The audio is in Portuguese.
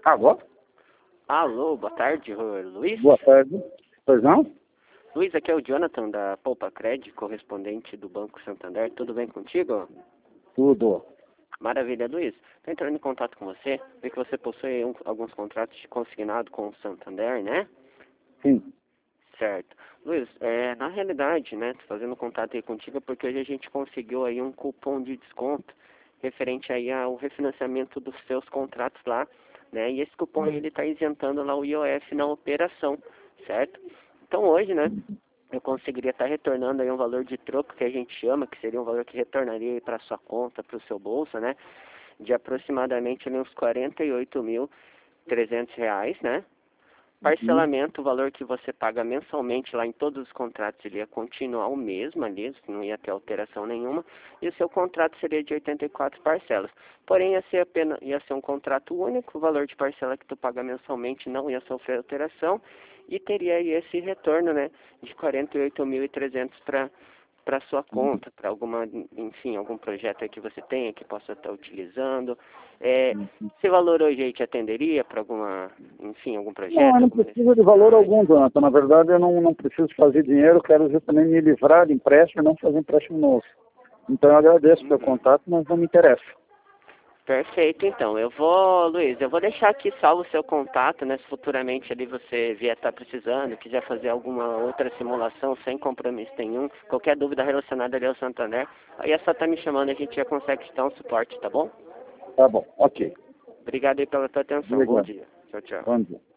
Alô? Alô, boa tarde, Luiz. Boa tarde. Pois não? Luiz, aqui é o Jonathan da Poupa Cred, correspondente do Banco Santander. Tudo bem contigo? Tudo. Maravilha, Luiz. Estou entrando em contato com você, vi que você possui alguns contratos de consignado com o Santander, né? Sim. Certo. Luiz, na realidade, né, tô fazendo contato aí contigo porque hoje a gente conseguiu aí um cupom de desconto referente aí ao refinanciamento dos seus contratos lá, né? E esse cupom ele está isentando lá o IOF na operação, certo? Então hoje, né, eu conseguiria estar retornando aí um valor de troco que a gente chama, que seria um valor que retornaria para sua conta, para o seu bolso, né? De aproximadamente ali, uns R$ 48.300, né? Parcelamento, o valor que você paga mensalmente lá em todos os contratos, ele ia continuar o mesmo ali, não ia ter alteração nenhuma, e o seu contrato seria de 84 parcelas. Porém, ia ser um contrato único, o valor de parcela que tu paga mensalmente não ia sofrer alteração, e teria aí esse retorno, né, de 48.300 para sua conta, para alguma, enfim, algum projeto aí que você tenha que possa estar utilizando. Esse valor hoje aí te atenderia para alguma, enfim, algum Não, projeto? eu não Alguma preciso de valor necessidade? algum, Jonathan. Na verdade, eu não preciso fazer dinheiro, eu quero justamente me livrar de empréstimo e não fazer empréstimo novo. Então, eu agradeço o teu contato, mas não me interessa. Perfeito, então. Luiz, eu vou deixar aqui salvo o seu contato, né? Se futuramente ali você vier estar precisando, quiser fazer alguma outra simulação sem compromisso nenhum, qualquer dúvida relacionada ali ao Santander, aí é só estar me chamando, a gente já consegue te dar um suporte, tá bom? Tá bom, ok. Obrigado aí pela tua atenção. Bom Obrigado. dia. Tchau, tchau. Bom dia.